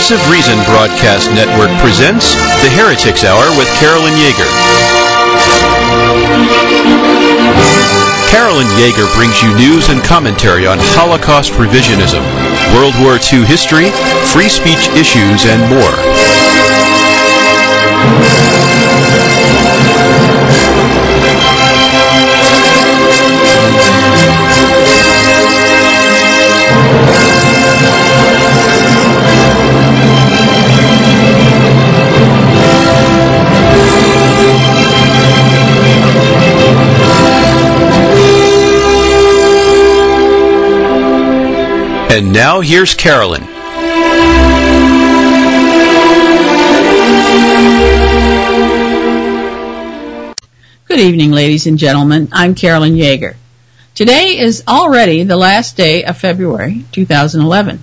Progressive Reason Broadcast Network presents The Heretics Hour with Carolyn Yeager. Carolyn Yeager brings you news and commentary on Holocaust revisionism, World War II history, free speech issues, and more. And now here's Carolyn. Good evening, ladies and gentlemen. I'm Carolyn Yeager. Today is already the last day of February 2011.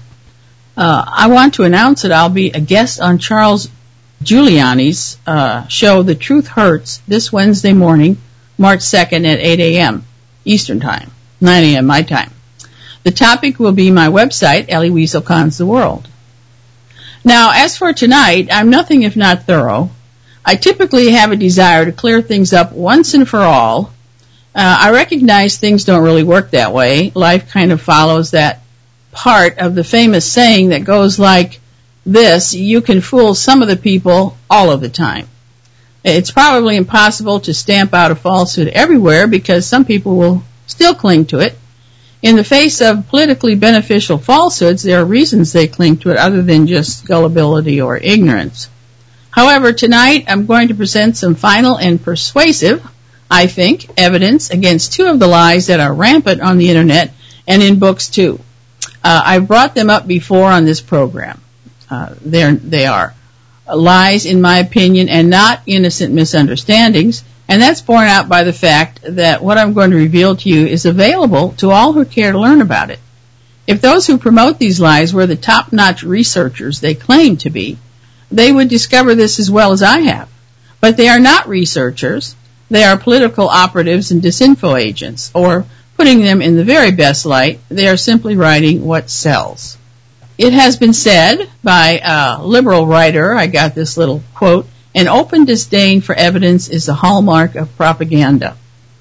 I want to announce that I'll be a guest on Charles Giuliani's show, The Truth Hurts, this Wednesday morning, March 2nd at 8 a.m. Eastern Time, 9 a.m. my time. The topic will be my website, Elie Wiesel Cons the World. Now, as for tonight, I'm nothing if not thorough. I typically have a desire to clear things up once and for all. I recognize things don't really work that way. Life kind of follows that part of the famous saying that goes like this: you can fool some of the people all of the time. It's probably impossible to stamp out a falsehood everywhere because some people will still cling to it. In the face of politically beneficial falsehoods, there are reasons they cling to it other than just gullibility or ignorance. However, tonight I'm going to present some final and persuasive, I think, evidence against two of the lies that are rampant on the internet and in books too. I've brought them up before on this program. They are lies, in my opinion, and not innocent misunderstandings. And that's borne out by the fact that what I'm going to reveal to you is available to all who care to learn about it. If those who promote these lies were the top-notch researchers they claim to be, they would discover this as well as I have. But they are not researchers. They are political operatives and disinfo agents, or, putting them in the very best light, they are simply writing what sells. It has been said by a liberal writer, I got this little quote, "An open disdain for evidence is the hallmark of propaganda."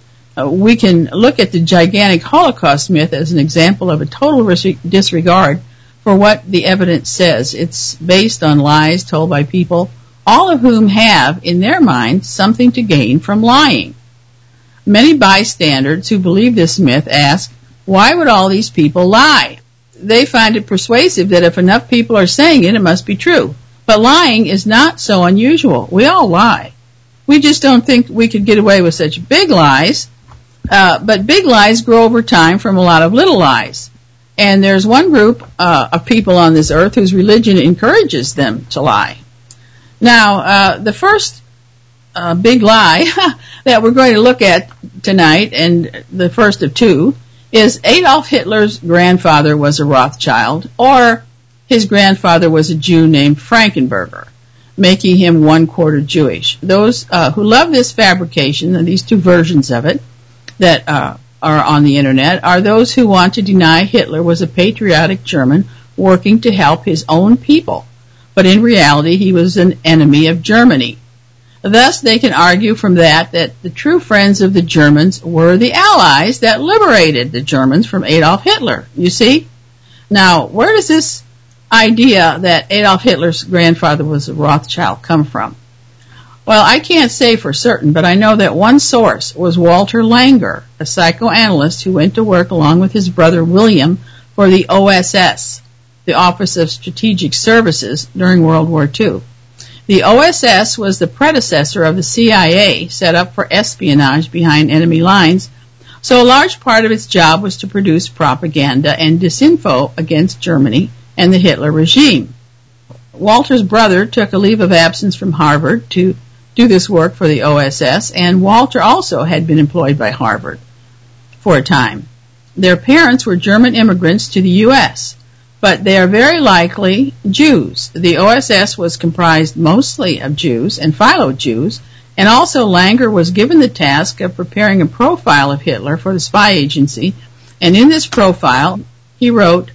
We can look at the gigantic Holocaust myth as an example of a total disregard for what the evidence says. It's based on lies told by people, all of whom have, in their minds, something to gain from lying. Many bystanders who believe this myth ask, why would all these people lie? They find it persuasive that if enough people are saying it, it must be true. But lying is not so unusual. We all lie. We just don't think we could get away with such big lies. But big lies grow over time from a lot of little lies. And there's one group of people on this earth whose religion encourages them to lie. Now, the first big lie that we're going to look at tonight, and the first of two, is Adolf Hitler's grandfather was a Rothschild, or his grandfather was a Jew named Frankenberger, making him 1/4 Jewish. Those who love this fabrication, and these two versions of it that are on the internet, are those who want to deny Hitler was a patriotic German working to help his own people. But in reality, he was an enemy of Germany. Thus, they can argue from that the true friends of the Germans were the Allies that liberated the Germans from Adolf Hitler. You see? Now, where does this idea that Adolf Hitler's grandfather was a Rothschild come from? Well, I can't say for certain, but I know that one source was Walter Langer, a psychoanalyst who went to work along with his brother William for the OSS, the Office of Strategic Services, during World War II. The OSS was the predecessor of the CIA, set up for espionage behind enemy lines, so a large part of its job was to produce propaganda and disinfo against Germany and the Hitler regime. Walter's brother took a leave of absence from Harvard to do this work for the OSS, and Walter also had been employed by Harvard for a time. Their parents were German immigrants to the U.S., but they are very likely Jews. The OSS was comprised mostly of Jews and Philo-Jews, and also Langer was given the task of preparing a profile of Hitler for the spy agency, and in this profile he wrote,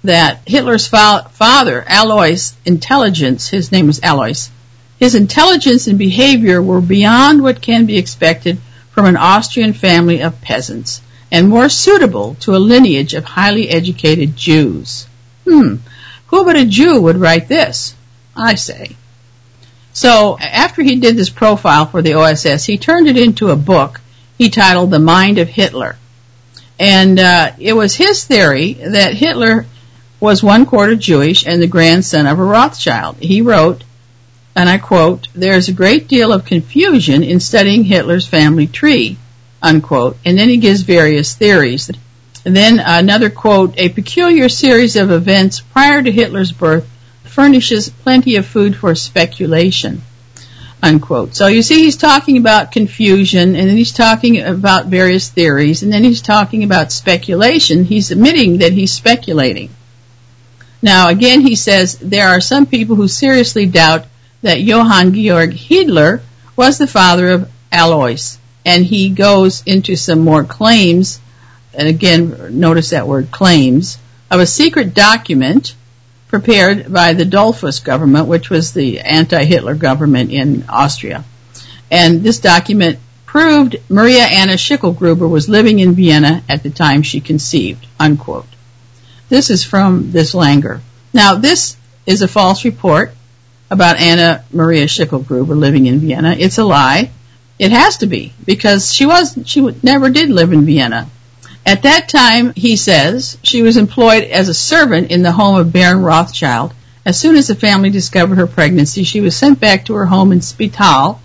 that Hitler's father, Alois' intelligence, his name was Alois, his intelligence and behavior were beyond what can be expected from an Austrian family of peasants, and more suitable to a lineage of highly educated Jews. Who but a Jew would write this, I say. So after he did this profile for the OSS, he turned it into a book he titled The Mind of Hitler. And it was his theory that Hitler was 1/4 Jewish and the grandson of a Rothschild. He wrote, and I quote, "There's a great deal of confusion in studying Hitler's family tree," unquote. And then he gives various theories. And then another quote, "A peculiar series of events prior to Hitler's birth furnishes plenty of food for speculation," unquote. So you see he's talking about confusion, and then he's talking about various theories, and then he's talking about speculation. He's admitting that he's speculating. Now again he says there are some people who seriously doubt that Johann Georg Hiedler was the father of Alois, and he goes into some more claims, and again notice that word claims, of a secret document prepared by the Dollfuss government, which was the anti-Hitler government in Austria. And this document proved Maria Anna Schicklgruber was living in Vienna at the time she conceived, unquote. This is from this Langer. Now this is a false report about Anna Maria Schicklgruber living in Vienna. It's a lie. It has to be, because she never did live in Vienna. At that time, he says, she was employed as a servant in the home of Baron Rothschild. As soon as the family discovered her pregnancy, she was sent back to her home in Spital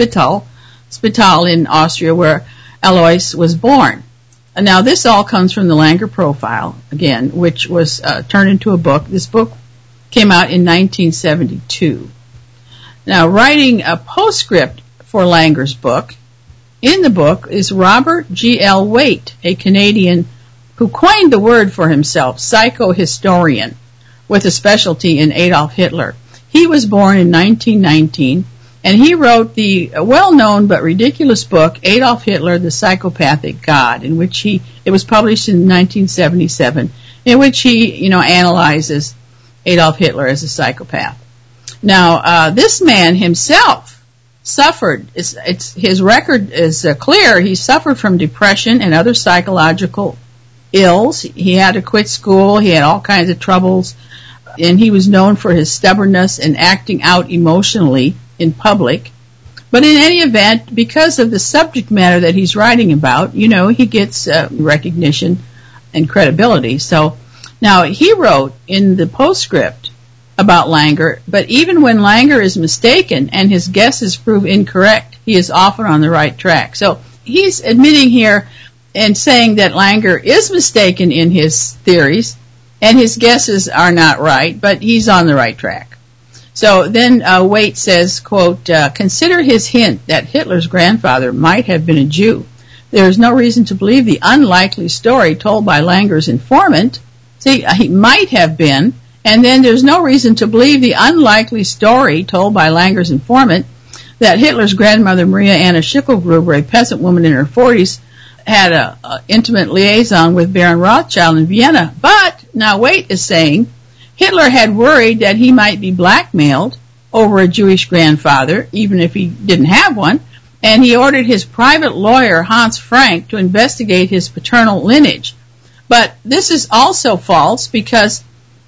in Austria, where Alois was born. And now this all comes from the Langer profile, again, which was turned into a book. This book came out in 1972. Now, writing a postscript for Langer's book, in the book is Robert G. L. Waite, a Canadian who coined the word for himself, psychohistorian, with a specialty in Adolf Hitler. He was born in 1919, and he wrote the well-known but ridiculous book, Adolf Hitler, the Psychopathic God, in which it was published in 1977, in which he, analyzes Adolf Hitler as a psychopath. Now, this man himself suffered, his record is clear, he suffered from depression and other psychological ills. He had to quit school, he had all kinds of troubles, and he was known for his stubbornness and acting out emotionally in public. But in any event, because of the subject matter that he's writing about, he gets recognition and credibility. So now he wrote in the postscript about Langer, but even when Langer is mistaken and his guesses prove incorrect, he is often on the right track. So he's admitting here and saying that Langer is mistaken in his theories and his guesses are not right, but he's on the right track. So then Waite says, quote, "Consider his hint that Hitler's grandfather might have been a Jew. There is no reason to believe the unlikely story told by Langer's informant." See, he might have been, and then there's no reason to believe the unlikely story told by Langer's informant that Hitler's grandmother, Maria Anna Schicklgruber, a peasant woman in her 40s, had an intimate liaison with Baron Rothschild in Vienna. But now Waite is saying Hitler had worried that he might be blackmailed over a Jewish grandfather, even if he didn't have one, and he ordered his private lawyer, Hans Frank, to investigate his paternal lineage. But this is also false, because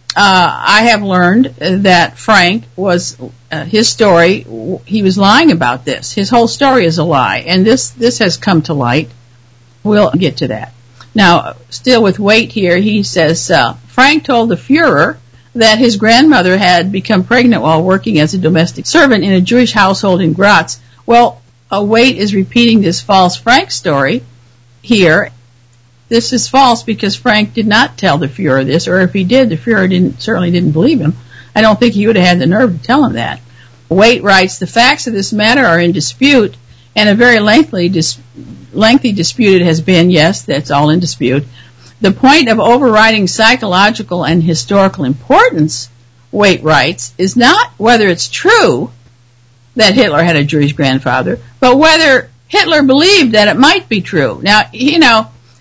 I have learned that Frank was, his story, he was lying about this. His whole story is a lie, and this has come to light. We'll get to that. Now, still with Waite here, he says, Frank told the Fuhrer that his grandmother had become pregnant while working as a domestic servant in a Jewish household in Graz. Well, Waite is repeating this false Frank story here. This is false because Frank did not tell the Fuhrer this, or if he did, the Fuhrer certainly didn't believe him. I don't think he would have had the nerve to tell him that. Waite writes, "The facts of this matter are in dispute, and a very lengthy dispute it has been." Yes, that's all in dispute. "The point of overriding psychological and historical importance," Waite writes, "is not whether it's true that Hitler had a Jewish grandfather, but whether Hitler believed that it might be true." Now,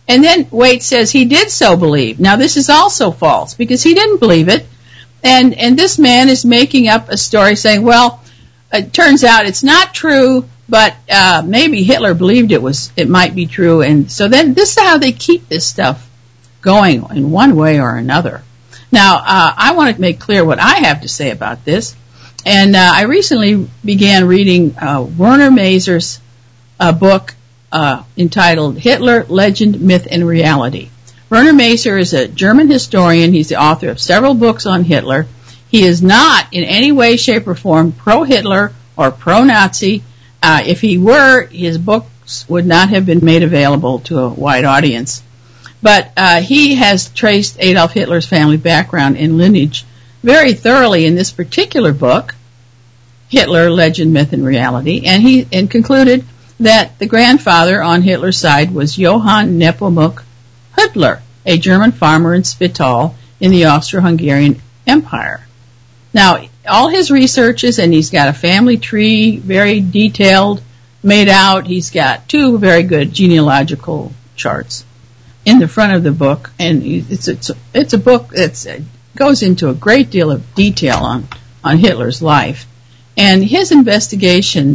And then Waite says he did so believe. Now, this is also false because he didn't believe it. And this man is making up a story saying, well, it turns out it's not true, but maybe Hitler believed it might be true. And so then this is how they keep this stuff going in one way or another. Now, I want to make clear what I have to say about this. And I recently began reading Werner Maser's book entitled Hitler, Legend, Myth, and Reality. Werner Maser is a German historian. He's the author of several books on Hitler. He is not in any way, shape, or form pro-Hitler or pro-Nazi. If he were, his books would not have been made available to a wide audience. But he has traced Adolf Hitler's family background and lineage very thoroughly in this particular book, Hitler, Legend, Myth, and Reality, and concluded that the grandfather on Hitler's side was Johann Nepomuk Hudler, a German farmer in Spital in the Austro-Hungarian Empire. Now, all his researches, and he's got a family tree, very detailed, made out. He's got 2 very good genealogical charts in the front of the book, and it's a book that goes into a great deal of detail on Hitler's life. And his investigation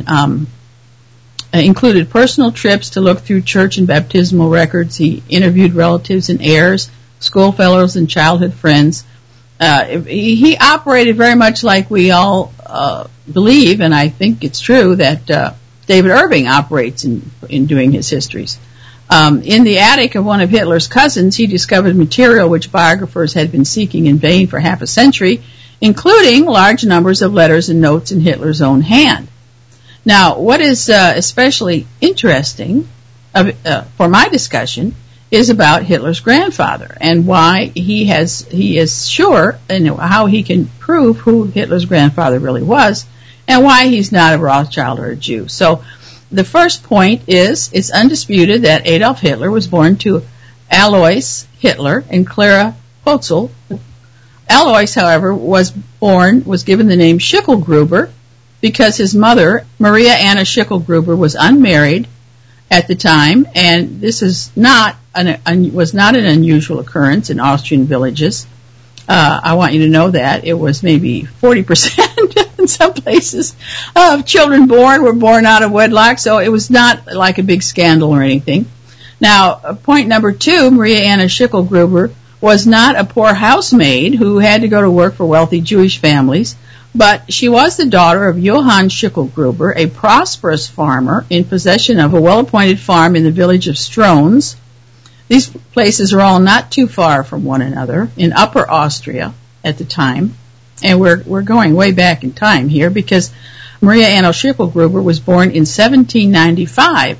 included personal trips to look through church and baptismal records. He interviewed relatives and heirs, schoolfellows and childhood friends. He operated very much like we all believe, and I think it's true, that David Irving operates in doing his histories. In the attic of one of Hitler's cousins, he discovered material which biographers had been seeking in vain for half a century, including large numbers of letters and notes in Hitler's own hand. Now, what is especially interesting for my discussion is about Hitler's grandfather and why he is sure and how he can prove who Hitler's grandfather really was and why he's not a Rothschild or a Jew. So the first point is it's undisputed that Adolf Hitler was born to Alois Hitler and Clara Potzel. Alois, however, was given the name Schicklgruber because his mother, Maria Anna Schicklgruber, was unmarried at the time, and this is was not an unusual occurrence in Austrian villages. I want you to know that. It was maybe 40% in some places of children were born out of wedlock, so it was not like a big scandal or anything. Now, point number 2, Maria Anna Schicklgruber was not a poor housemaid who had to go to work for wealthy Jewish families, but she was the daughter of Johann Schicklgruber, a prosperous farmer in possession of a well-appointed farm in the village of Strones. These places are all not too far from one another in Upper Austria at the time, and we're going way back in time here because Maria Anna Schicklgruber was born in 1795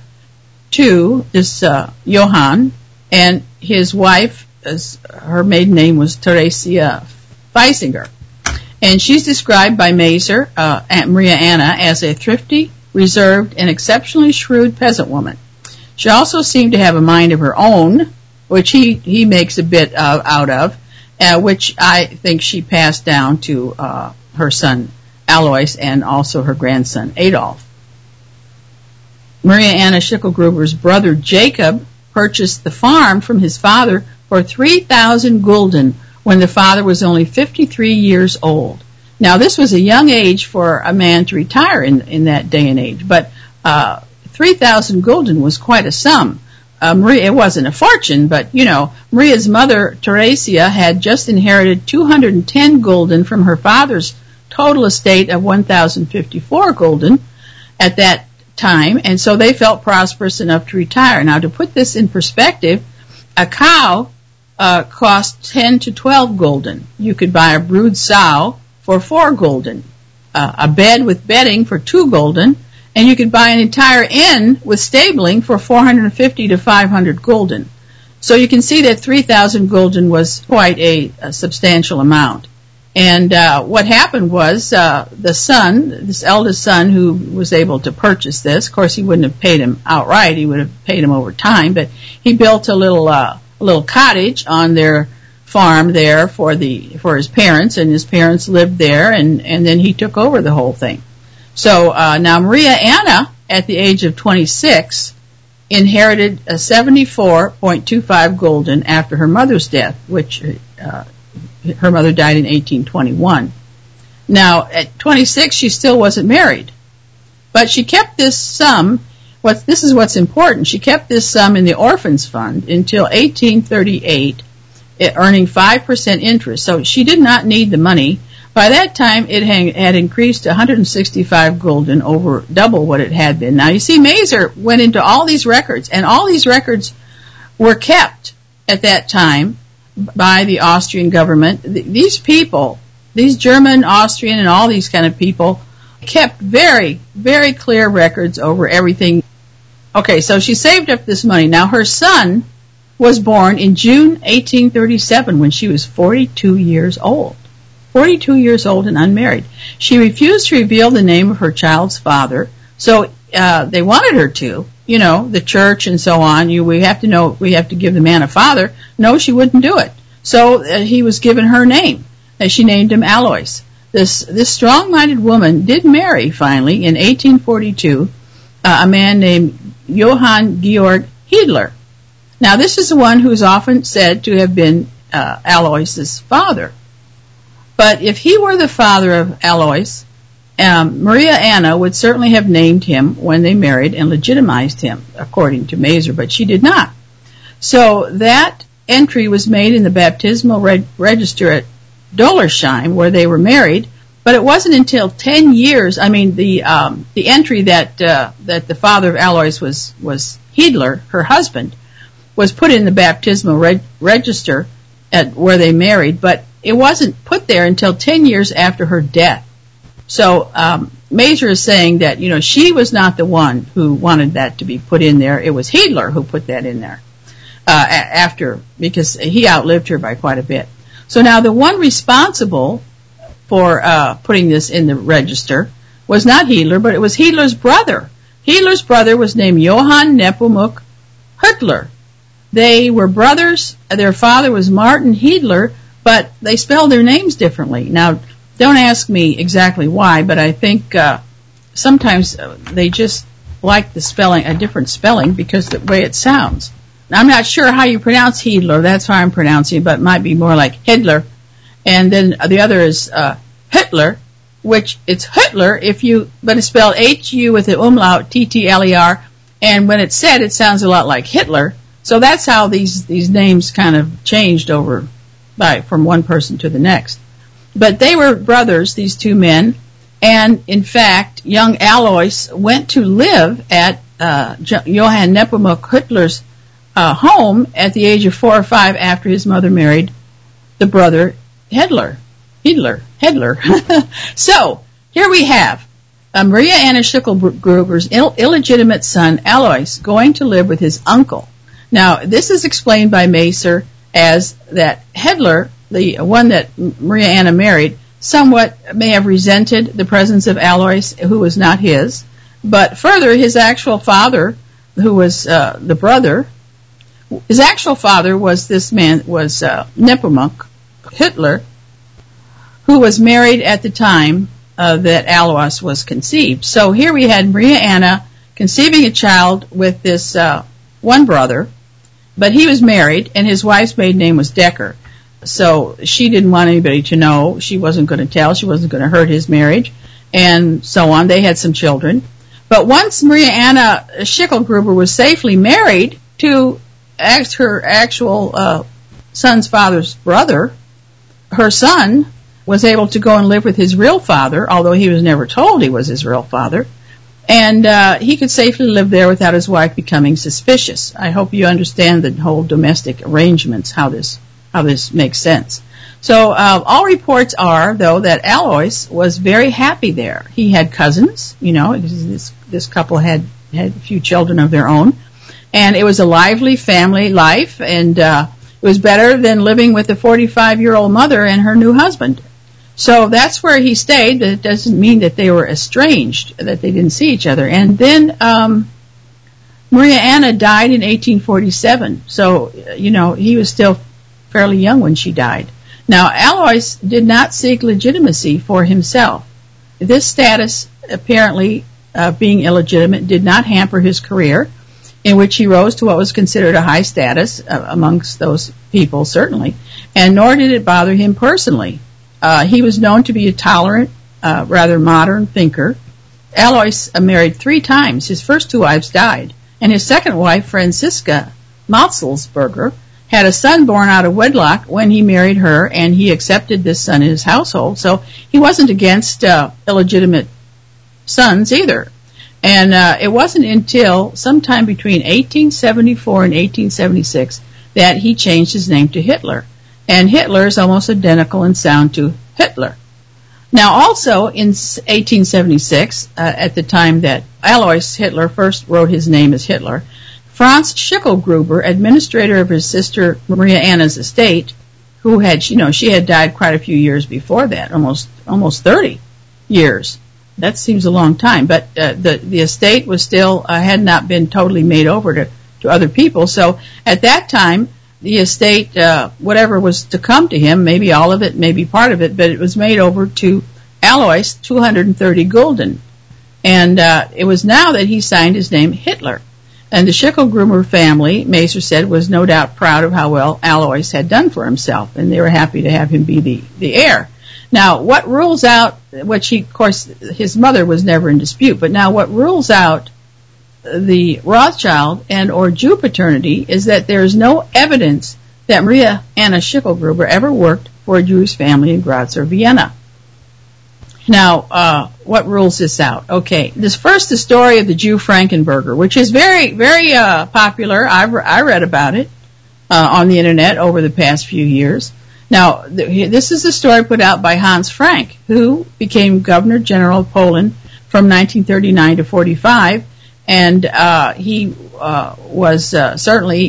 to this Johann, and his wife, her maiden name was Theresia Feisinger. And she's described by Maser, Maria Anna, as a thrifty, reserved, and exceptionally shrewd peasant woman. She also seemed to have a mind of her own, which he makes a bit out of, which I think she passed down to her son Alois and also her grandson Adolf. Maria Anna Schicklgruber's brother Jacob purchased the farm from his father for 3,000 gulden when the father was only 53 years old. Now, this was a young age for a man to retire in that day and age, but 3,000 gulden was quite a sum. Maria, it wasn't a fortune, but, Maria's mother, Theresia, had just inherited 210 gulden from her father's total estate of 1,054 gulden at that time, and so they felt prosperous enough to retire. Now, to put this in perspective, a cow cost 10 to 12 gulden. You could buy a brood sow for 4 gulden, a bed with bedding for 2 gulden, and you could buy an entire inn with stabling for 450 to 500 gulden. So you can see that 3,000 gulden was quite a substantial amount. And what happened was this eldest son who was able to purchase this, of course he wouldn't have paid him outright, he would have paid him over time, but he built a little cottage on their farm there for his parents, and his parents lived there, and then he took over the whole thing. So now Maria Anna, at the age of 26, inherited a 74.25 gulden after her mother's death, which her mother died in 1821. Now, at 26, she still wasn't married. But she kept this sum, this is what's important, she kept this sum in the Orphans Fund until 1838, earning 5% interest. So she did not need the money. By that time, it had increased to 165 gulden, over double what it had been. Now, you see, Maser went into all these records, and all these records were kept at that time by the Austrian government. These people, these German, Austrian, and all these kind of people, kept very, very clear records over everything. Okay, so she saved up this money. Now, her son was born in June 1837 when she was 42 years old. 42 years old and unmarried. She refused to reveal the name of her child's father, so they wanted her to, the church and so on. We have to give the man a father. No, she wouldn't do it. So he was given her name, and she named him Alois. This strong-minded woman did marry, finally, in 1842, a man named Johann Georg Hiedler. Now, this is the one who is often said to have been Alois's father. But if he were the father of Alois, Maria Anna would certainly have named him when they married and legitimized him, according to Maser, but she did not. So that entry was made in the baptismal register at Dollersheim, where they were married, but it wasn't until 10 years, the entry that the father of Alois was Hiedler, her husband, was put in the baptismal register at where they married, but it wasn't put there until 10 years after her death. So Maser is saying that, she was not the one who wanted that to be put in there. It was Hiedler who put that in there because he outlived her by quite a bit. So now the one responsible for putting this in the register was not Hiedler, but it was Hiedler's brother. Hiedler's brother was named Johann Nepomuk Huttler. They were brothers. Their father was Martin Hiedler, but they spelled their names differently. Now, don't ask me exactly why, but I think sometimes they just like the spelling, a different spelling, because the way it sounds. Now, I'm not sure how you pronounce Hiedler. That's how I'm pronouncing it, but it might be more like Hitler. And then the other is Hitler, which it's Hitler but it's spelled H-U with the umlaut, T-T-L-E-R. And when it's said, it sounds a lot like Hitler. So that's how these names kind of changed over from one person to the next. But they were brothers, these two men, and in fact, young Alois went to live at Johann Nepomuk Huttler's home at the age of 4 or 5 after his mother married the brother Hiedler. So, here we have Maria Anna Schicklgruber's illegitimate son, Alois, going to live with his uncle. Now, this is explained by Maser as that Hiedler, the one that Maria Anna married, somewhat may have resented the presence of Alois, who was not his. But further, his actual father, who was the brother, his actual father was Nepomuk Huttler, who was married at the time that Alois was conceived. So here we had Maria Anna conceiving a child with this one brother, but he was married, and his wife's maiden name was Decker. So she didn't want anybody to know. She wasn't going to tell. She wasn't going to hurt his marriage, and so on. They had some children. But once Maria Anna Schicklgruber was safely married to her actual son's father's brother, her son was able to go and live with his real father, although he was never told he was his real father. And he could safely live there without his wife becoming suspicious. I hope you understand the whole domestic arrangements, how this makes sense. So all reports are, though, that Alois was very happy there. He had cousins, this couple had a few children of their own, and it was a lively family life, and it was better than living with a 45-year-old mother and her new husband. So that's where he stayed, but it doesn't mean that they were estranged, that they didn't see each other. And then Maria Anna died in 1847, so, he was still fairly young when she died. Now, Alois did not seek legitimacy for himself. This status, apparently being illegitimate, did not hamper his career. in which he rose to what was considered a high status amongst those people, certainly, and nor did it bother him personally. He was known to be a tolerant, rather modern thinker. Alois married 3 times. His first 2 wives died, and his second wife, Franziska Matzelsberger, had a son born out of wedlock when he married her, and he accepted this son in his household. So he wasn't against illegitimate sons either. And it wasn't until sometime between 1874 and 1876 that he changed his name to Hitler. And Hitler is almost identical in sound to Hitler. Now also in 1876, at the time that Alois Hitler first wrote his name as Hitler, Franz Schicklgruber, administrator of his sister Maria Anna's estate, who had, she had died quite a few years before that, almost 30 years. That seems a long time, but the estate was still had not been totally made over to other people. So at that time, the estate, whatever was to come to him, maybe all of it, maybe part of it, but it was made over to Alois, 230 gulden. And it was now that he signed his name Hitler. And the Schicklgruber family, Maser said, was no doubt proud of how well Alois had done for himself, and they were happy to have him be the heir. Now, what rules out, of course, his mother was never in dispute, but now what rules out the Rothschild and or Jew paternity is that there is no evidence that Maria Anna Schicklgruber ever worked for a Jewish family in Graz or Vienna. Now, what rules this out? Okay, this first, the story of the Jew Frankenberger, which is very, very popular. I read about it on the internet over the past few years. Now, this is a story put out by Hans Frank, who became Governor General of Poland from 1939 to 45, and he was certainly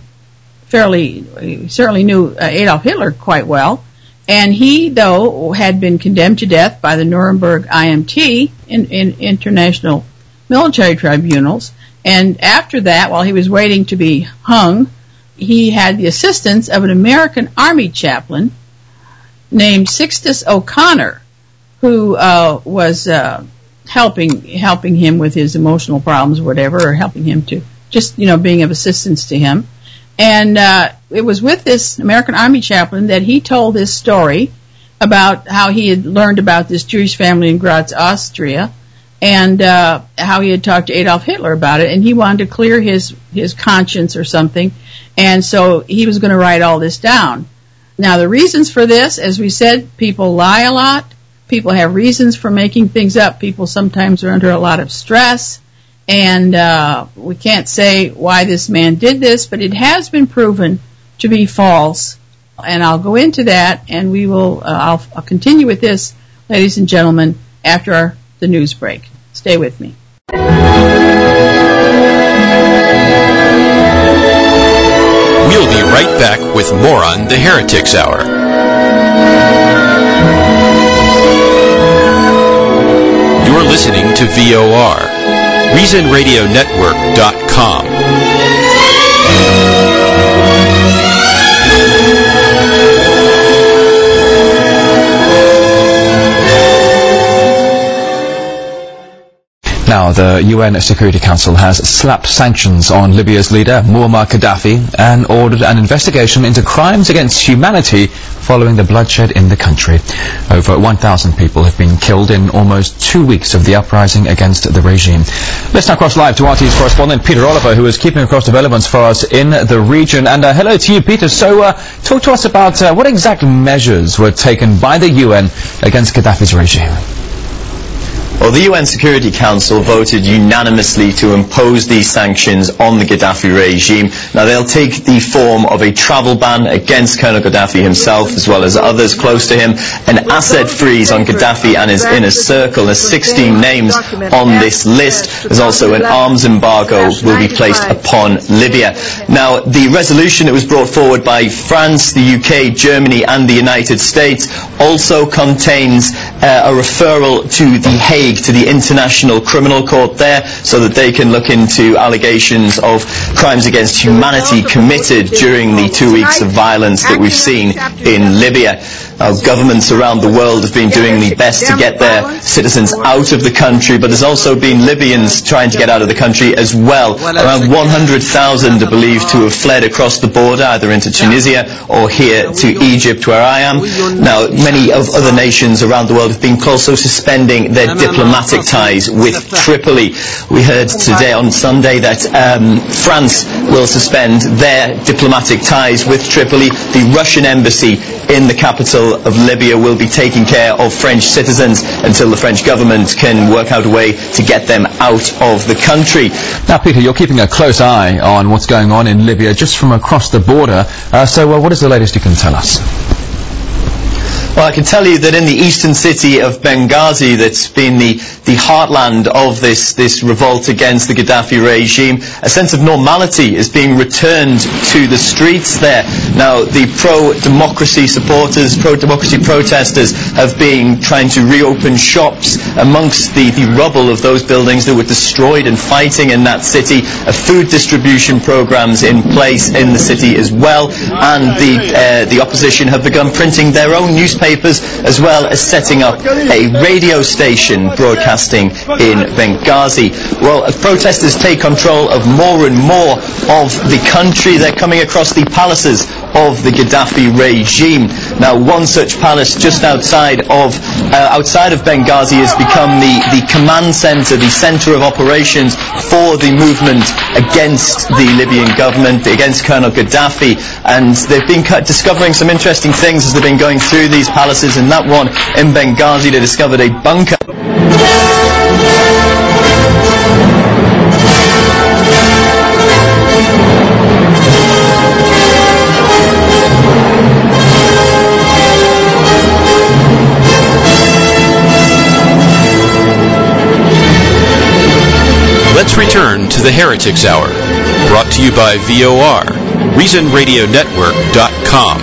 knew Adolf Hitler quite well. And he, though, had been condemned to death by the Nuremberg IMT in international military tribunals. And after that, while he was waiting to be hung, he had the assistance of an American Army chaplain named Sixtus O'Connor, who was helping him with his emotional problems or whatever, or helping him to just, being of assistance to him. And it was with this American Army chaplain that he told this story about how he had learned about this Jewish family in Graz, Austria, and how he had talked to Adolf Hitler about it, and he wanted to clear his conscience or something, and so he was going to write all this down. Now, the reasons for this, as we said, people lie a lot. People have reasons for making things up. People sometimes are under a lot of stress. And we can't say why this man did this, but it has been proven to be false. And I'll go into that, and we will. I'll continue with this, ladies and gentlemen, after the news break. Stay with me. We'll be right back with more on the Heretics Hour. You're listening to VOR. ReasonRadioNetwork.com. Now, the UN Security Council has slapped sanctions on Libya's leader, Muammar Gaddafi, and ordered an investigation into crimes against humanity following the bloodshed in the country. Over 1,000 people have been killed in almost 2 weeks of the uprising against the regime. Let's now cross live to RT's correspondent, Peter Oliver, who is keeping across developments for us in the region. And hello to you, Peter. So talk to us about what exact measures were taken by the UN against Gaddafi's regime. Well, the UN Security Council voted unanimously to impose these sanctions on the Gaddafi regime. Now, they'll take the form of a travel ban against Colonel Gaddafi himself, as well as others close to him, an asset freeze on Gaddafi and his inner circle. There's 16 names on this list. There's also an arms embargo will be placed upon Libya. Now, the resolution that was brought forward by France, the UK, Germany and the United States also contains a referral to The Hague, to the International Criminal Court there, so that they can look into allegations of crimes against humanity committed during the 2 weeks of violence that we've seen in Libya. Governments around the world have been doing their best to get their citizens out of the country, but there's also been Libyans trying to get out of the country as well. Around 100,000 are believed to have fled across the border, either into Tunisia or here to Egypt, where I am. Now, many of other nations around the world have been also suspending their diplomatic ties with Tripoli. We heard today on Sunday that France will suspend their diplomatic ties with Tripoli. The Russian embassy in the capital of Libya will be taking care of French citizens until the French government can work out a way to get them out of the country. Now, Peter, you're keeping a close eye on what's going on in Libya just from across the border. So what is the latest you can tell us? Well, I can tell you that in the eastern city of Benghazi, that's been the heartland of this revolt against the Gaddafi regime, a sense of normality is being returned to the streets there. Now, the pro-democracy supporters, pro-democracy protesters have been trying to reopen shops amongst the rubble of those buildings that were destroyed and fighting in that city. Food distribution programs in place in the city as well, and the opposition have begun printing their own newspapers, as well as setting up a radio station broadcasting in Benghazi. Well, as protesters take control of more and more of the country, they're coming across the palaces of the Gaddafi regime. Now, one such palace just outside of Benghazi has become the command center, the center of operations for the movement against the Libyan government, against Colonel Gaddafi, and they've been discovering some interesting things as they've been going through these palaces. In that one in Benghazi, they discovered a bunker. Let's return to the Heretics Hour, brought to you by VOR, ReasonRadioNetwork.com.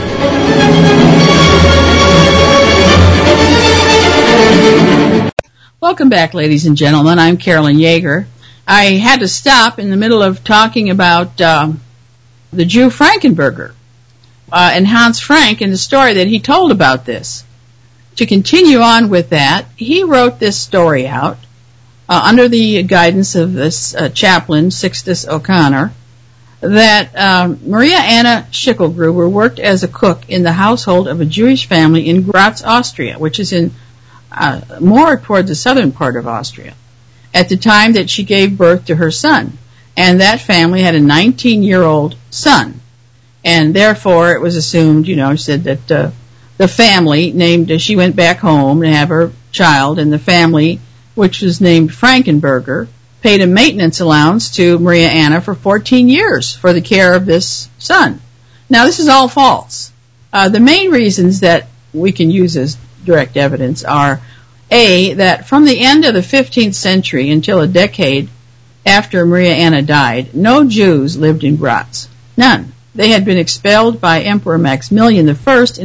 Welcome back, ladies and gentlemen. I'm Carolyn Yeager. I had to stop in the middle of talking about the Jew Frankenberger and Hans Frank and the story that he told about this. To continue on with that, he wrote this story out under the guidance of this chaplain, Sixtus O'Connor, that Maria Anna Schicklgruber worked as a cook in the household of a Jewish family in Graz, Austria, which is in more toward the southern part of Austria, at the time that she gave birth to her son. And that family had a 19-year-old son. And therefore, it was assumed, said that the family named, she went back home to have her child, and the family, which was named Frankenberger, paid a maintenance allowance to Maria Anna for 14 years for the care of this son. Now, this is all false. The main reasons that we can use as direct evidence are, A, that from the end of the 15th century until a decade after Maria Anna died, no Jews lived in Graz. None. They had been expelled by Emperor Maximilian I in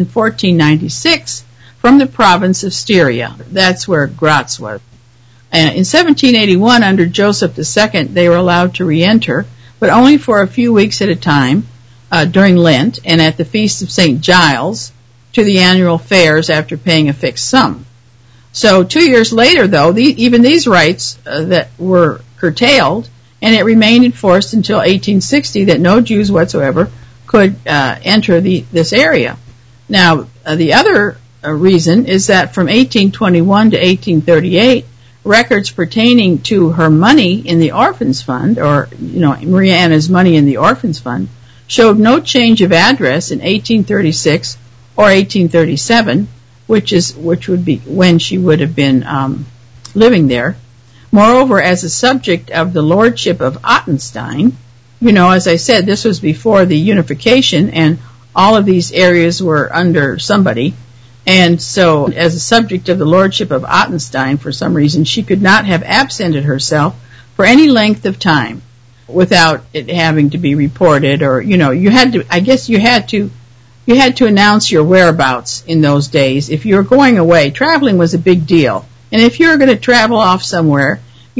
1496 from the province of Styria. That's where Graz was. In 1781, under Joseph II, they were allowed to re-enter, but only for a few weeks at a time during Lent and at the Feast of St. Giles to the annual fairs after paying a fixed sum. So 2 years later, though, even these rights that were curtailed, and it remained enforced until 1860 that no Jews whatsoever could enter this area. Now, the other reason is that from 1821 to 1838, records pertaining to her money in the Orphans Fund, or Maria Anna's money in the Orphans Fund, showed no change of address in 1836 or 1837, which would be when she would have been living there. Moreover, as a subject of the lordship of Ottenstein, as I said, this was before the unification, and all of these areas were under somebody. And so, as a subject of the lordship of Ottenstein, for some reason, she could not have absented herself for any length of time without it having to be reported, or, you had to you had to announce your whereabouts in those days. If you were going away, traveling was a big deal. And if you were going to travel off somewhere,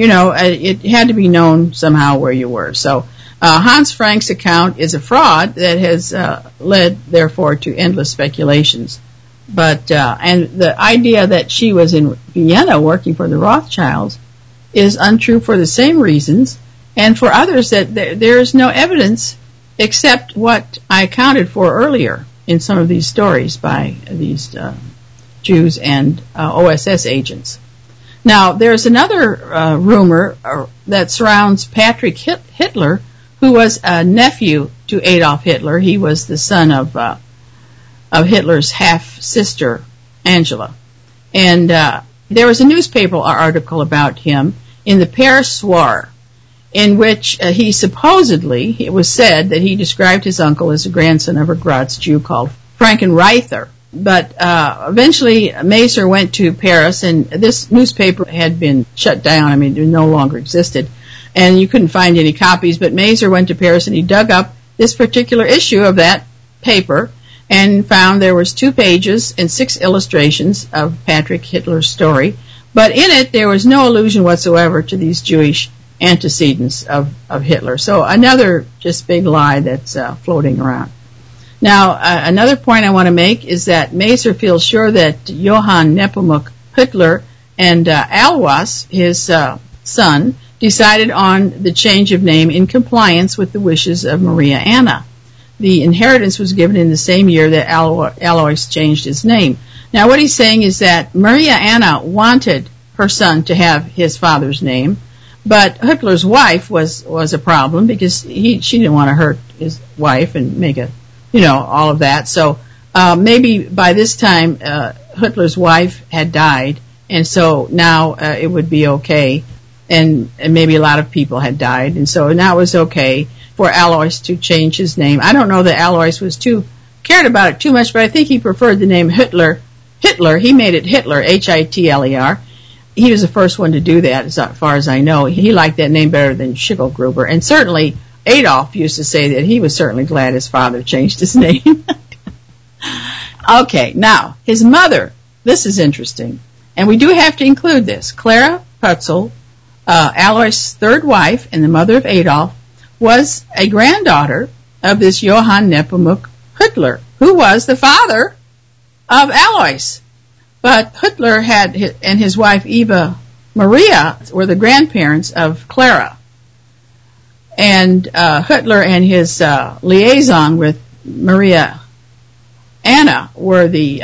it had to be known somehow where you were. So Hans Frank's account is a fraud that has led, therefore, to endless speculations. But and the idea that she was in Vienna working for the Rothschilds is untrue for the same reasons, and for others that there is no evidence except what I accounted for earlier in some of these stories by these Jews and OSS agents. Now, there's another rumor that surrounds Patrick Hitler, who was a nephew to Adolf Hitler. He was the son of Hitler's half-sister, Angela. And there was a newspaper article about him in the Paris Soir, in which he supposedly, it was said that he described his uncle as a grandson of a Graz Jew called Frankenreither. But eventually, Maser went to Paris, and this newspaper had been shut down. It no longer existed, and you couldn't find any copies. But Maser went to Paris, and he dug up this particular issue of that paper and found there was 2 pages and 6 illustrations of Patrick Hitler's story. But in it, there was no allusion whatsoever to these Jewish antecedents of Hitler. So another just big lie that's floating around. Now, another point I want to make is that Maser feels sure that Johann Nepomuk Hitler and Alois, his son, decided on the change of name in compliance with the wishes of Maria Anna. The inheritance was given in the same year that Alois changed his name. Now, what he's saying is that Maria Anna wanted her son to have his father's name, but Hitler's wife was a problem because she didn't want to hurt his wife and make all of that. So maybe by this time Hitler's wife had died, and so now it would be okay, and maybe a lot of people had died, and so now it was okay for Alois to change his name. I don't know that Alois cared about it too much, but I think he preferred the name Hitler. He made it Hitler, Hitler. He was the first one to do that, as far as I know. He liked that name better than Schicklgruber, and certainly Adolf used to say that he was certainly glad his father changed his name. Okay, now, his mother, this is interesting, and we do have to include this. Clara Putzel, Alois' third wife and the mother of Adolf, was a granddaughter of this Johann Nepomuk Hitler, who was the father of Alois. But Hitler and his wife Eva Maria were the grandparents of Clara. And Hitler and his liaison with Maria Anna were the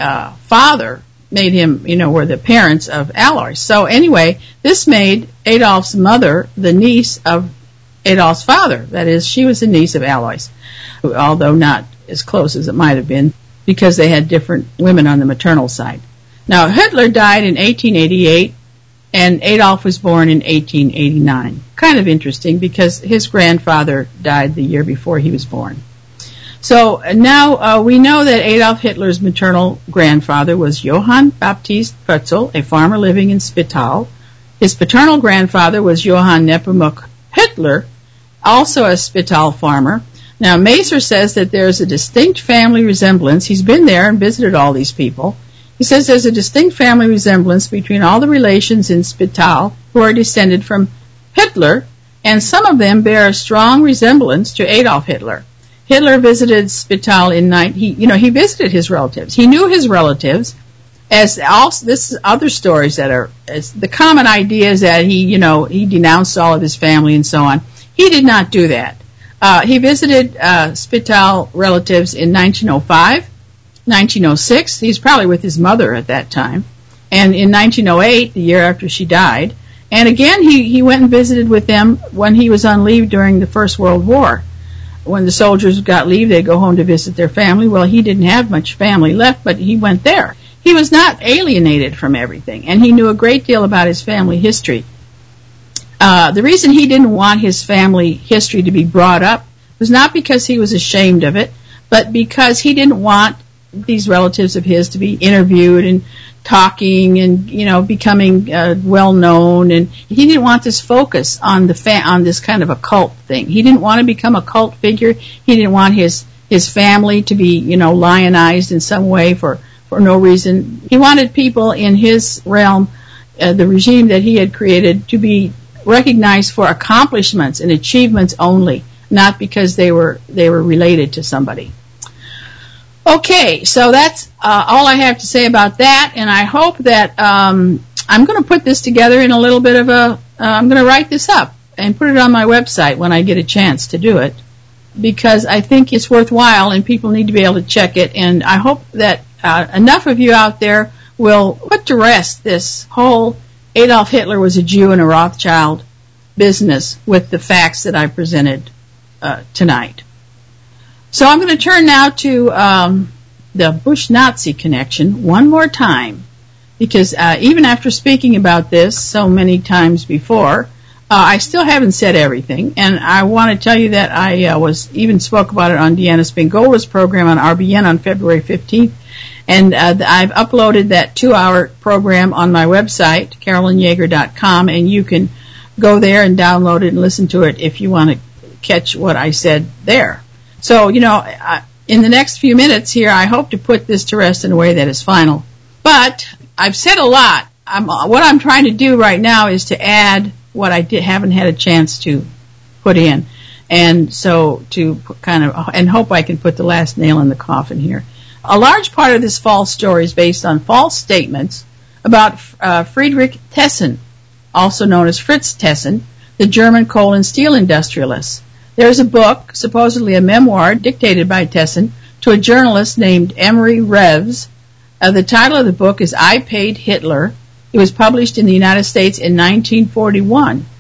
were the parents of Alois. So anyway, this made Adolf's mother the niece of Adolf's father. That is, she was the niece of Alois, although not as close as it might have been because they had different women on the maternal side. Now, Hitler died in 1888, and Adolf was born in 1889. Kind of interesting because his grandfather died the year before he was born. So now we know that Adolf Hitler's maternal grandfather was Johann Baptist Putzel, a farmer living in Spital. His paternal grandfather was Johann Nepomuk Hitler, also a Spital farmer. Now, Maser says that there's a distinct family resemblance. He's been there and visited all these people. He says there's a distinct family resemblance between all the relations in Spital who are descended from Hitler, and some of them bear a strong resemblance to Adolf Hitler. Hitler visited Spital he visited his relatives. He knew his relatives, as also this is other stories that are the common idea is that he denounced all of his family and so on. He did not do that. He visited Spital relatives in 1905. 1906, he's probably with his mother at that time, and in 1908, the year after she died, and again he went and visited with them when he was on leave during the First World War. When the soldiers got leave, they'd go home to visit their family. Well, he didn't have much family left, but he went there. He was not alienated from everything, and he knew a great deal about his family history. The reason he didn't want his family history to be brought up was not because he was ashamed of it, but because he didn't want these relatives of his to be interviewed and talking and becoming well known, and he didn't want this focus on on this kind of a cult thing. He didn't want to become a cult figure. He didn't want his his family to be, lionized in some way for no reason. He wanted people in his realm, the regime that he had created, to be recognized for accomplishments and achievements only, not because they were related to somebody. Okay, so that's all I have to say about that, and I hope that I'm going to put this together in a little bit of I'm going to write this up and put it on my website when I get a chance to do it, because I think it's worthwhile and people need to be able to check it, and I hope that enough of you out there will put to rest this whole Adolf Hitler was a Jew and a Rothschild business with the facts that I presented tonight. So I'm going to turn now to the Bush-Nazi connection one more time, because even after speaking about this so many times before, I still haven't said everything, and I want to tell you that I even spoke about it on Deanna Spingola's program on RBN on February 15th, and I've uploaded that 2-hour program on my website, CarolynYeager.com, and you can go there and download it and listen to it if you want to catch what I said there. So, in the next few minutes here, I hope to put this to rest in a way that is final. But I've said a lot. What I'm trying to do right now is to add what I haven't had a chance to put in, and so to and hope I can put the last nail in the coffin here. A large part of this false story is based on false statements about Friedrich Tessen, also known as Fritz Tessen, the German coal and steel industrialist. There's a book, supposedly a memoir, dictated by Tessen to a journalist named Emery Revs. The title of the book is I Paid Hitler. It was published in the United States in 1941. In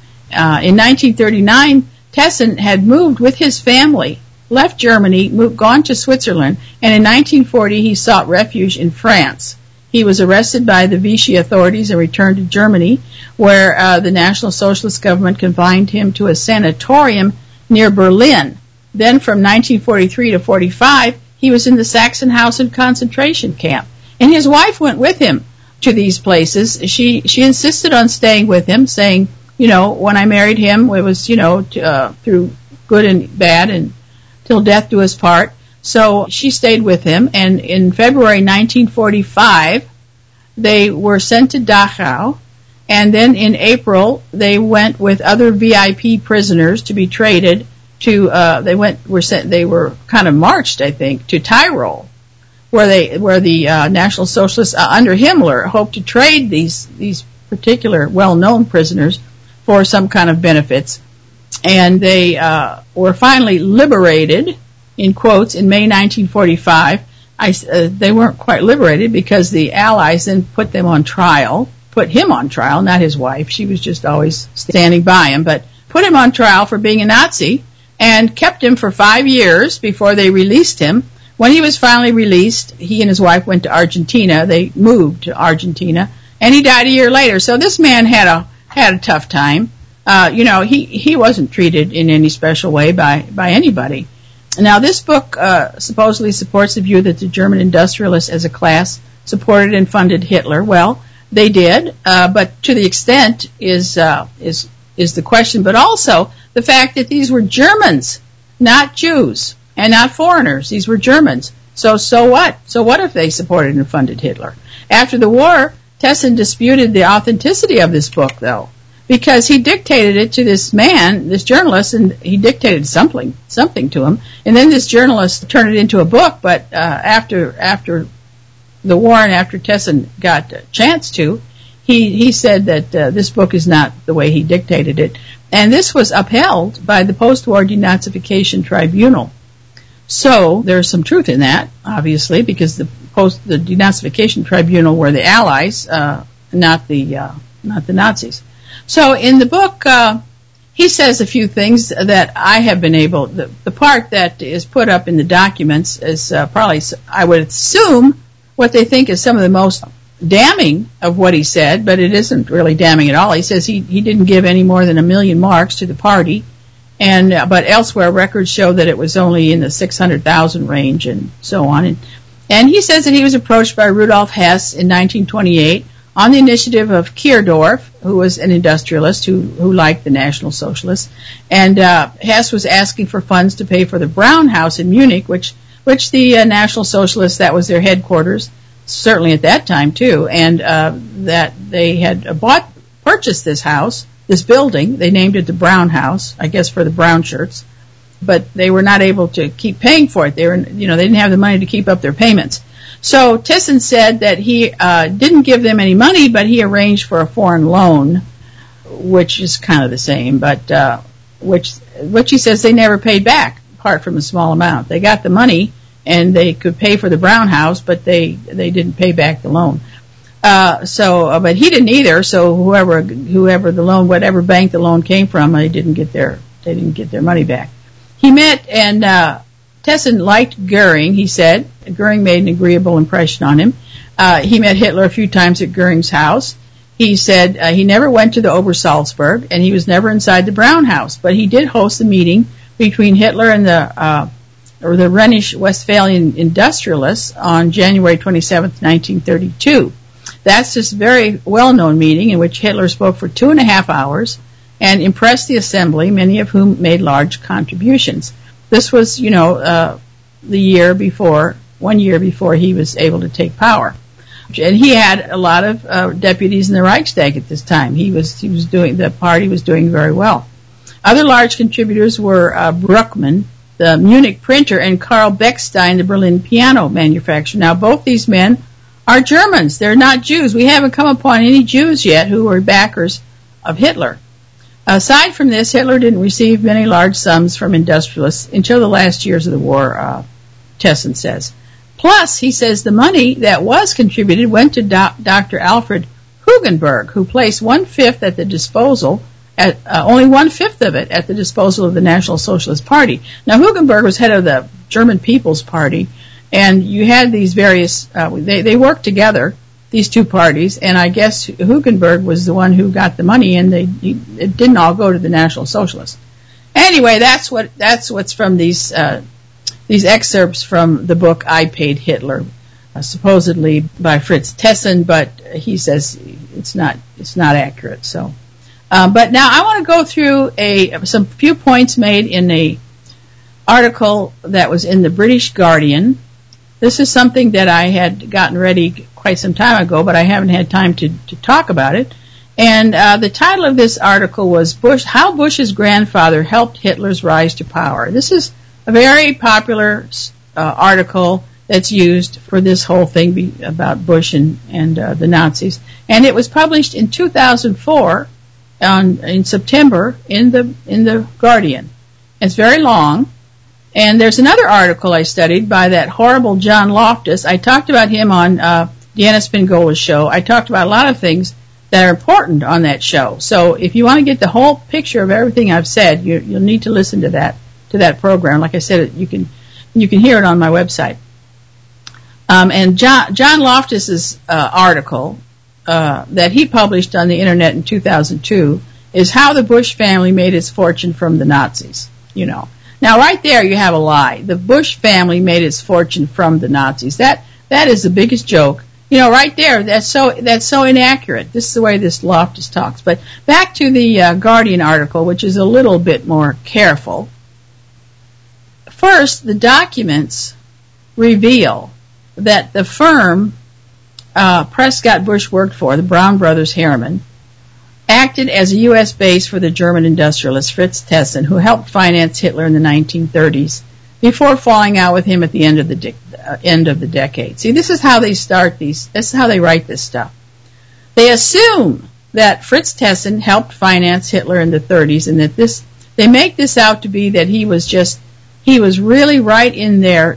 1939, Tessen had moved with his family, left Germany, gone to Switzerland, and in 1940 he sought refuge in France. He was arrested by the Vichy authorities and returned to Germany, where the National Socialist government confined him to a sanatorium near Berlin. Then from 1943 to 45, he was in the Sachsenhausen concentration camp. And his wife went with him to these places. She insisted on staying with him, saying, when I married him, it was, through good and bad and till death do us part. So she stayed with him, and in February 1945, they were sent to Dachau, and then in April, they went with other VIP prisoners to be traded to, they were kind of marched, I think, to Tyrol, where the National Socialists under Himmler hoped to trade these particular well-known prisoners for some kind of benefits. And they were finally liberated, in quotes, in May 1945. They weren't quite liberated because the Allies then put him on trial, not his wife. She was just always standing by him, but put him on trial for being a Nazi and kept him for 5 years before they released him. When he was finally released, he and his wife went to Argentina. They moved to Argentina, and he died a year later. So this man had a tough time. He wasn't treated in any special way by anybody. Now, this book supposedly supports the view that the German industrialists as a class supported and funded Hitler. Well, they did, but to the extent is the question. But also the fact that these were Germans, not Jews, and not foreigners. These were Germans. So what? So what if they supported and funded Hitler? After the war, Tessen disputed the authenticity of this book, though, because he dictated it to this man, this journalist, and he dictated something to him. And then this journalist turned it into a book, but after the war and after Tessen got a chance to, he said that this book is not the way he dictated it. And this was upheld by the post-war denazification tribunal. So there's some truth in that, obviously, because the denazification tribunal were the Allies, not the Nazis. So in the book, he says a few things that I have been able. The part that is put up in the documents is probably, I would assume, what they think is some of the most damning of what he said, but it isn't really damning at all. He says he didn't give any more than 1 million marks to the party. But elsewhere, records show that it was only in the 600,000 range and so on. And he says that he was approached by Rudolf Hess in 1928 on the initiative of Kierdorf, who was an industrialist who liked the National Socialists. And Hess was asking for funds to pay for the Brown House in Munich, which which the National Socialists, that was their headquarters, certainly at that time too, and that they had purchased this house, this building. They named it the Brown House, I guess for the brown shirts, but they were not able to keep paying for it. They didn't have the money to keep up their payments. So Thyssen said that he didn't give them any money, but he arranged for a foreign loan, which is kind of the same, but which he says they never paid back, apart from a small amount. They got the money and they could pay for the Brown House, but they didn't pay back the loan. But he didn't either. So whoever the loan, whatever bank the loan came from, they didn't get their money back. He met, and Thyssen liked Goering. He said Goering made an agreeable impression on him. He met Hitler a few times at Goering's house. He said he never went to the Obersalzberg, and he was never inside the Brown House, but he did host a meeting between Hitler and the Rhenish-Westphalian industrialists on January 27th, 1932. That's this very well-known meeting in which Hitler spoke for 2.5 hours and impressed the assembly, many of whom made large contributions. This was, 1 year before he was able to take power. And he had a lot of deputies in the Reichstag at this time. The party was doing very well. Other large contributors were Bruckmann, the Munich printer, and Karl Bechstein, the Berlin piano manufacturer. Now, both these men are Germans. They're not Jews. We haven't come upon any Jews yet who were backers of Hitler. Aside from this, Hitler didn't receive many large sums from industrialists until the last years of the war, Thyssen says. Plus, he says the money that was contributed went to Dr. Alfred Hugenberg, who placed only 1/5 of it at the disposal of the National Socialist Party. Now, Hugenberg was head of the German People's Party, and you had these various, they worked together, these two parties, and I guess Hugenberg was the one who got the money, and it didn't all go to the National Socialists. Anyway, that's what's from these excerpts from the book I Paid Hitler, supposedly by Fritz Thyssen, but he says it's not accurate. So, but now I want to go through some few points made in a article that was in the British Guardian. This is something that I had gotten ready quite some time ago, but I haven't had time to talk about it. And the title of this article was How Bush's Grandfather Helped Hitler's Rise to Power. This is a very popular article that's used for this whole thing about Bush and the Nazis. And it was published in 2004 in September in the Guardian. It's very long. And there's another article I studied by that horrible John Loftus. I talked about him on Deanna Spingola's show. I talked about a lot of things that are important on that show. So if you want to get the whole picture of everything I've said, you'll need to listen to that program. Like I said, you can hear it on my website. And John Loftus's article that he published on the internet in 2002 is How the Bush Family Made Its Fortune from the Nazis. Now, right there, you have a lie. The Bush family made its fortune from the Nazis. That is the biggest joke. Right there, that's so inaccurate. This is the way this Loftus talks. But back to the Guardian article, which is a little bit more careful. First, the documents reveal that the firm Prescott Bush worked for, the Brown Brothers Harriman, acted as a U.S. base for the German industrialist Fritz Thyssen, who helped finance Hitler in the 1930s before falling out with him at the end of the decade. See, this is how they start these. This is how they write this stuff. They assume that Fritz Thyssen helped finance Hitler in the 30s, and that they make this out to be that he was really right in there,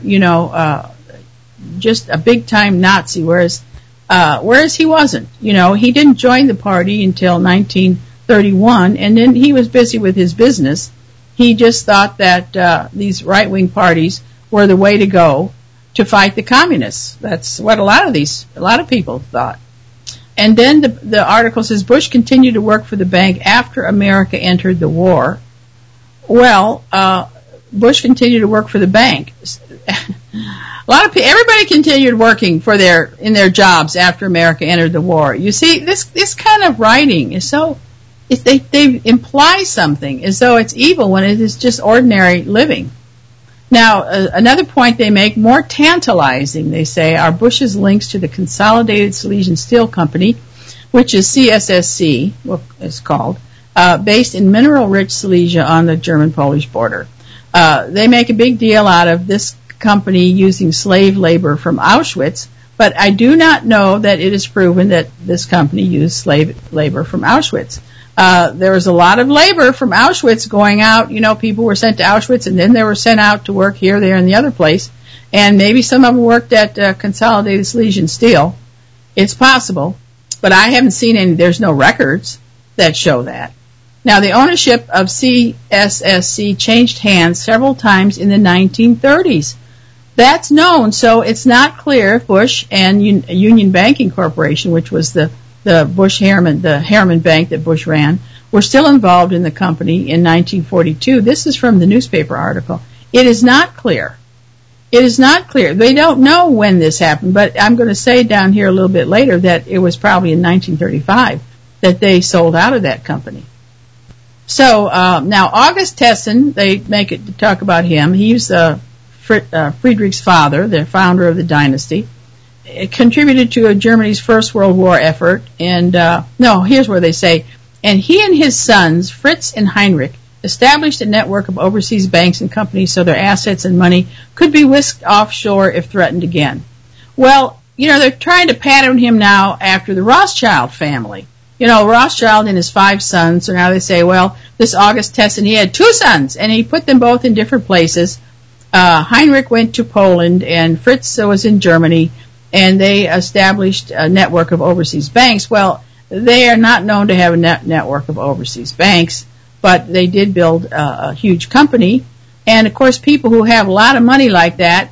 just a big time Nazi, whereas he wasn't. He didn't join the party until 1931, and then he was busy with his business. He just thought that these right-wing parties were the way to go to fight the communists. That's what a lot of people thought. And then the article says Bush continued to work for the bank after America entered the war. Well, Bush continued to work for the bank. Everybody continued working in their jobs after America entered the war. You see, this kind of writing is so, they imply something as though it's evil when it is just ordinary living. Now, another point they make, more tantalizing, they say, are Bush's links to the Consolidated Silesian Steel Company, which is CSSC, what it's called, based in mineral-rich Silesia on the German-Polish border. They make a big deal out of this company using slave labor from Auschwitz, but I do not know that it is proven that this company used slave labor from Auschwitz. There was a lot of labor from Auschwitz going out. You know, people were sent to Auschwitz and then they were sent out to work here, there, and the other place. And maybe some of them worked at Consolidated Silesian Steel. It's possible, but I haven't seen any. There's no records that show that. Now, the ownership of CSSC changed hands several times in the 1930s. That's known, so it's not clear if Bush and Union Banking Corporation, which was the Harriman Bank that Bush ran, were still involved in the company in 1942. This is from the newspaper article. It is not clear. It is not clear. They don't know when this happened, but I'm going to say down here a little bit later that it was probably in 1935 that they sold out of that company. So now August Tessin, they make it to talk about him. He's Friedrich's father, the founder of the dynasty. It contributed to Germany's First World War effort. And here's where they say, and he and his sons, Fritz and Heinrich, established a network of overseas banks and companies so their assets and money could be whisked offshore if threatened again. Well, you know, they're trying to pattern him now after the Rothschild family. You know, Rothschild and his 5 sons, so now they say, well, this August Tessin, he had 2 sons, and he put them both in different places. Heinrich went to Poland, and Fritz was in Germany, and they established a network of overseas banks. Well, they are not known to have a network of overseas banks, but they did build a huge company. And, of course, people who have a lot of money like that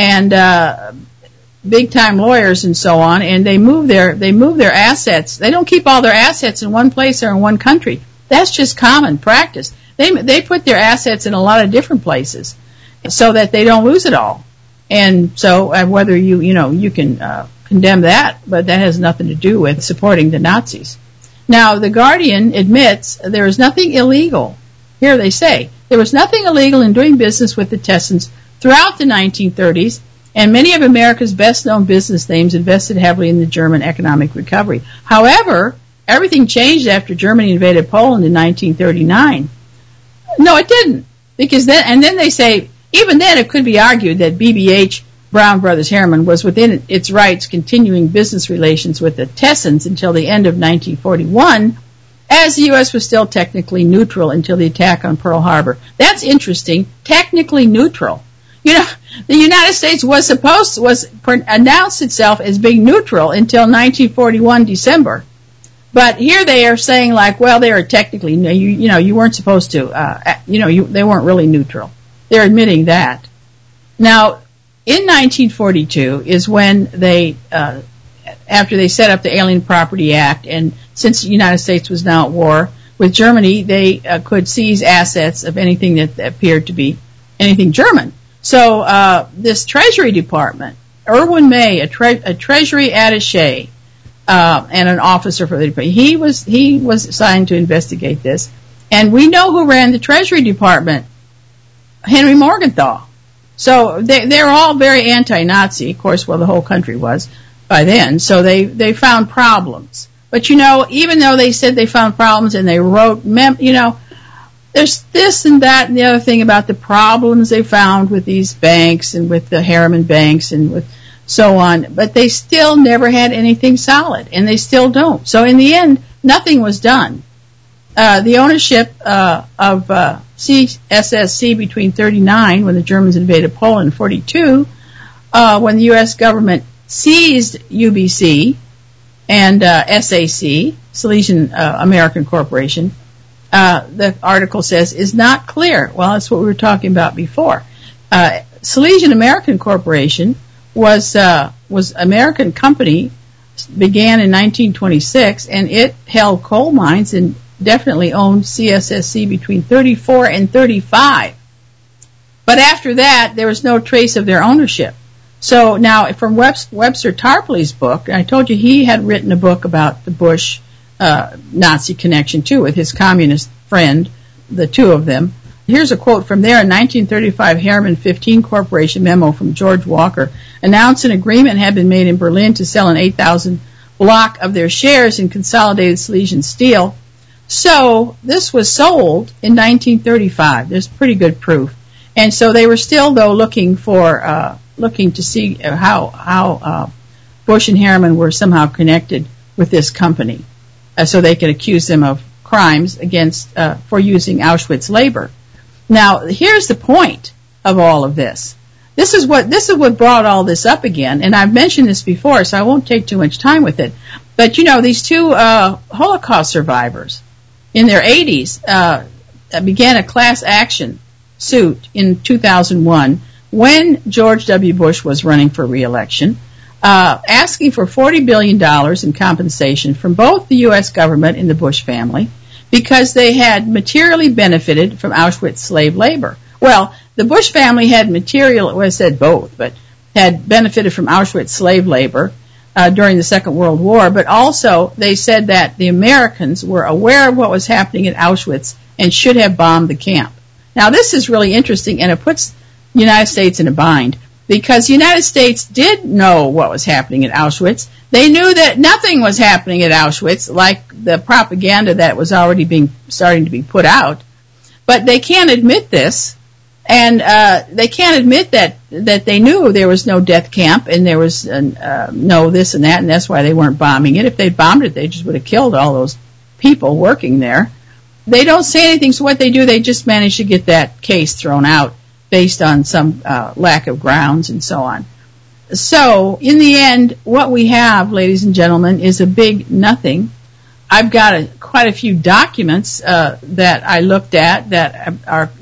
and big-time lawyers and so on, and they move their assets. They don't keep all their assets in one place or in one country. That's just common practice. They put their assets in a lot of different places so that they don't lose it all. And so whether you can condemn that, but that has nothing to do with supporting the Nazis. Now, The Guardian admits there is nothing illegal. Here they say, there was nothing illegal in doing business with the Tessins throughout the 1930s, and many of America's best-known business names invested heavily in the German economic recovery. However, everything changed after Germany invaded Poland in 1939. No, it didn't. Because then they say, even then it could be argued that BBH, Brown Brothers Harriman, was within its rights continuing business relations with the Tessins until the end of 1941, as the U.S. was still technically neutral until the attack on Pearl Harbor. That's interesting. Technically neutral. You know, the United States was announced itself as being neutral until 1941 December. But here they are saying, like, well, they are technically, you weren't supposed to, they weren't really neutral. They're admitting that. Now, in 1942 is when they, after they set up the Alien Property Act, and since the United States was now at war with Germany, they could seize assets of anything that appeared to be anything German. So this Treasury Department, Irwin May, a Treasury attaché, and an officer for the department, he was assigned to investigate this. And we know who ran the Treasury Department, Henry Morgenthau. So they're all very anti-Nazi, of course, well, the whole country was by then. So they found problems. But, even though they said they found problems and they wrote, there's this and that and the other thing about the problems they found with these banks and with the Harriman banks and with so on. But they still never had anything solid, and they still don't. So in the end, nothing was done. The ownership of CSSC between 1939, when the Germans invaded Poland, and 1942, when the U.S. government seized UBC and SAC, Silesian American Corporation, the article says, is not clear. Well, that's what we were talking about before. Silesian American Corporation was American company, began in 1926, and it held coal mines and definitely owned CSSC between 1934 and 1935. But after that, there was no trace of their ownership. So now, from Webster Tarpley's book, I told you he had written a book about the Bush Nazi connection too, with his communist friend, the two of them. Here's a quote from there. In 1935, Harriman 15 Corporation memo from George Walker announced an agreement had been made in Berlin to sell an 8,000 block of their shares in Consolidated Silesian Steel. So this was sold in 1935. There's pretty good proof. And so they were still, though, looking to see how Bush and Harriman were somehow connected with this company, so they could accuse them of crimes for using Auschwitz labor. Now, here's the point of all of this. This is what brought all this up again, and I've mentioned this before, so I won't take too much time with it. But these two Holocaust survivors in their 80s began a class action suit in 2001 when George W. Bush was running for re-election, asking for $40 billion in compensation from both the U.S. government and the Bush family because they had materially benefited from Auschwitz slave labor. Well, the Bush family had had benefited from Auschwitz slave labor during the Second World War, but also they said that the Americans were aware of what was happening at Auschwitz and should have bombed the camp. Now, this is really interesting, and it puts the United States in a bind, because the United States did know what was happening at Auschwitz. They knew that nothing was happening at Auschwitz, like the propaganda that was already starting to be put out. But they can't admit this, and they can't admit that they knew there was no death camp and there was no this and that, and that's why they weren't bombing it. If they'd bombed it, they just would have killed all those people working there. They don't say anything, so what they do, they just manage to get that case thrown out based on some lack of grounds and so on. So, in the end, what we have, ladies and gentlemen, is a big nothing. I've got quite a few documents that I looked at that are,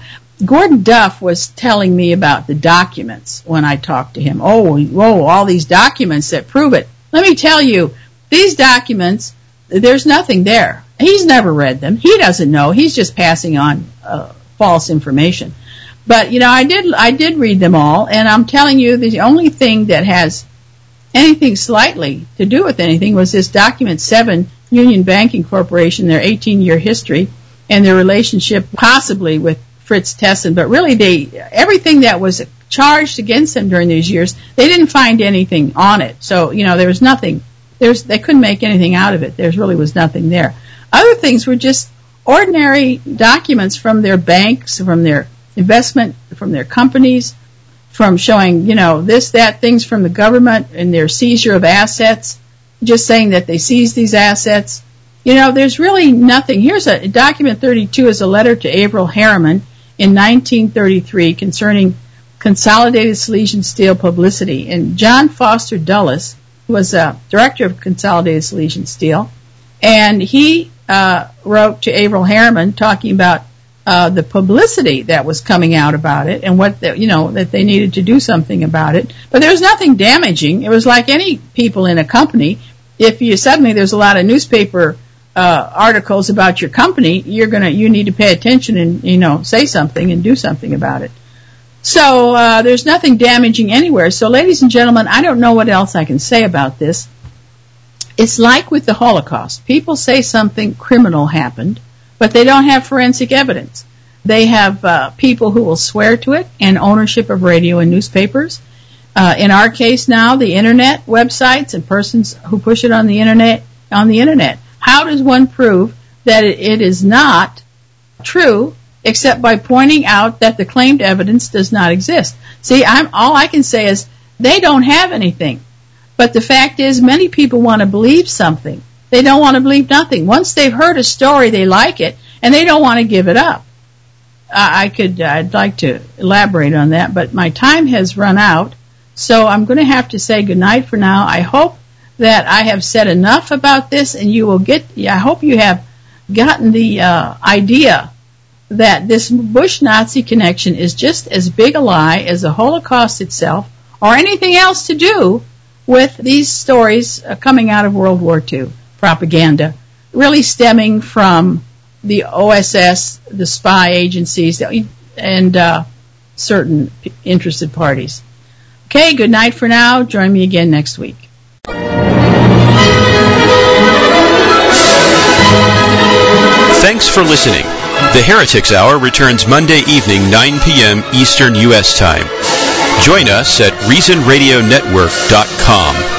Gordon Duff was telling me about the documents when I talked to him. Oh, all these documents that prove it. Let me tell you, these documents, there's nothing there. He's never read them. He doesn't know. He's just passing on false information. But, I did read them all, and I'm telling you, the only thing that has anything slightly to do with anything was this document 7, Union Banking Corporation, their 18-year history, and their relationship possibly with Fritz Tessin. But really, everything that was charged against them during these years, they didn't find anything on it. So, there was nothing. They couldn't make anything out of it. There really was nothing there. Other things were just ordinary documents from their banks, from their investment, from their companies, from showing, things from the government and their seizure of assets, just saying that they seized these assets. There's really nothing. Here's document 32 is a letter to Averell Harriman in 1933 concerning Consolidated Silesian Steel publicity. And John Foster Dulles was director of Consolidated Silesian Steel, and he wrote to Averell Harriman talking about the publicity that was coming out about it and what that they needed to do something about it. But there was nothing damaging. It was like any people in a company. If suddenly there's a lot of newspaper articles about your company, you need to pay attention and say something and do something about it. So there's nothing damaging anywhere. So, ladies and gentlemen, I don't know what else I can say about this. It's like with the Holocaust. People say something criminal happened, but they don't have forensic evidence. They have people who will swear to it and ownership of radio and newspapers. In our case now, the internet websites and persons who push it on the internet. How does one prove that it is not true except by pointing out that the claimed evidence does not exist? See, all I can say is they don't have anything. But the fact is, many people want to believe something. They don't want to believe nothing. Once they've heard a story, they like it, and they don't want to give it up. I'd like to elaborate on that, but my time has run out, so I'm going to have to say goodnight for now. I hope that I have said enough about this, and I hope you have gotten the idea that this Bush-Nazi connection is just as big a lie as the Holocaust itself, or anything else to do with these stories coming out of World War II propaganda, really stemming from the OSS, the spy agencies, and certain interested parties. Okay, good night for now. Join me again next week. Thanks for listening. The Heretics Hour returns Monday evening, 9 p.m. Eastern U.S. Time. Join us at ReasonRadioNetwork.com.